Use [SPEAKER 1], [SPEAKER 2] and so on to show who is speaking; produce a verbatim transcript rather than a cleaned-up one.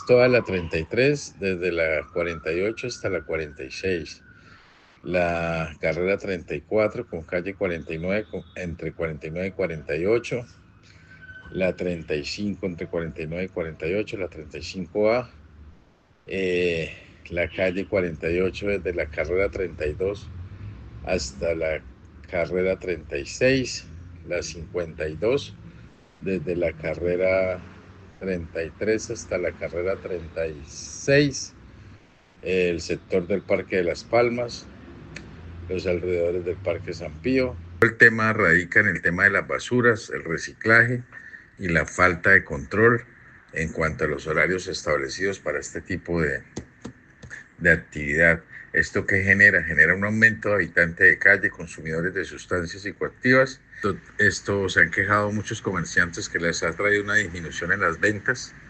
[SPEAKER 1] toda la treinta y tres, desde la cuarenta y ocho hasta la cuarenta y seis. La carrera treinta y cuatro con calle cuarenta y nueve, con, entre cuarenta y nueve y cuarenta y ocho. La treinta y cinco entre cuarenta y nueve y cuarenta y ocho. La treinta y cinco A. Eh, la calle cuarenta y ocho desde la carrera treinta y dos hasta la carrera treinta y seis. La cincuenta y dos desde la carrera treinta y tres hasta la carrera treinta y seis, el sector del Parque de las Palmas, los alrededores del Parque San Pío. El tema radica en el tema de las basuras, el reciclaje y la falta de control en cuanto a los horarios establecidos para este tipo de, de actividad. ¿Esto qué genera? Genera un aumento de habitantes de calle, consumidores de sustancias psicoactivas. Esto, esto se han quejado muchos comerciantes que les ha traído una disminución en las ventas